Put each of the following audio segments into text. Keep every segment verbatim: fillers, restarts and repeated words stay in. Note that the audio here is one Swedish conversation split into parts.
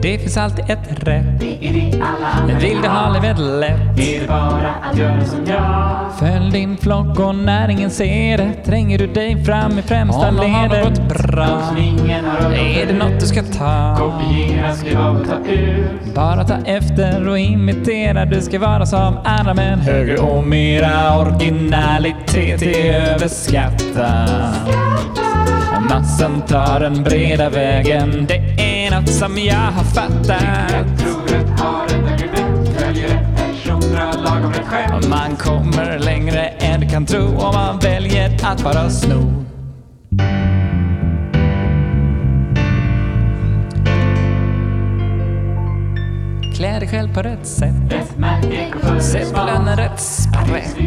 Det finns alltid ett rätt. Det är det alla Men vill du ha livet lätt? är det bara att göra som jag. Följ din flock och när ingen ser det tränger du dig fram i främsta Om det har ledet. gått bra, Som ingen har hört är det något du ska ta? Kopiera, skriva och ta ut. Bara ta efter och imitera. Du ska vara som andra men högre och mera originalitet är överskattat. Massan tar den breda vägen. Det är något som jag har fattat. Jag tror att har en argument. Väljer rätt person, drar lagom rätt skämt. Man kommer längre än du kan tro om man väljer att bara sno. Klä dig själv på rätt sätt. Rätt märke, koffert, Sätt lönen rätt sprätt.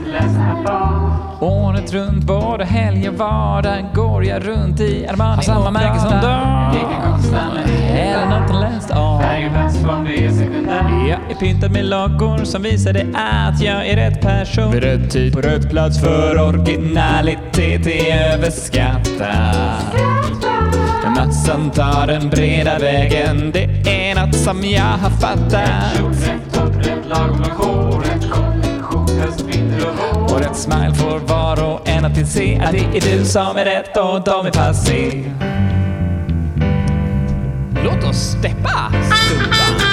Året runt, både helg och vardag går jag runt i Armani. Har samma märke som dag. Eller något läst av. Färgpassform, det är sekundär. Jag är pyntad med loggor som visar det att jag är rätt person. Vid rätt tid på rätt plats, för originalitet är överskattat. Massan tar den breda vägen. Det är något som jag har fattat. Rätt topp, rätt lagom långt hår. Rätt kombination, höst, vinter och vår. Och rätt smile får var och en att tillse att det är du som är rätt och de är passé. Låt oss steppa, stumpa.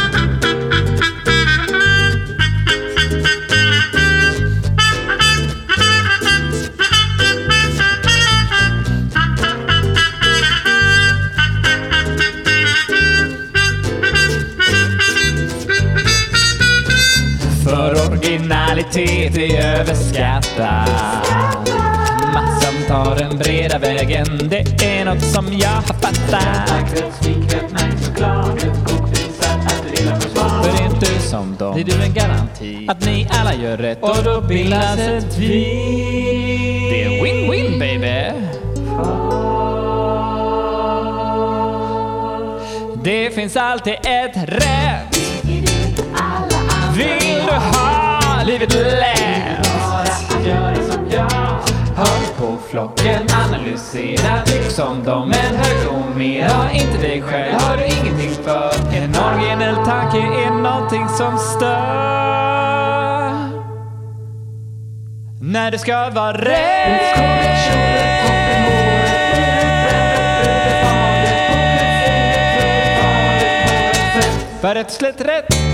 För originalitet är överskattat. Massan tar den breda vägen. Det är något som jag har fattat. Rätt spik, rätt märkt såklart. Rätt kok visar att du gillar försvar. För är inte du som dem, blir du en garanti att ni alla gör rätt. Och då bildas ett vi. Det är win-win baby. Det finns alltid ett rätt. Vill du ha livet lätt? Bara att göra som jag. Hör på flocken, analysera, tyck som dem. Men hög och mer, har inte dig själv, har du ingenting för. En originell tanke är någonting som stör. När det ska vara rätt. För ett slätt rätt.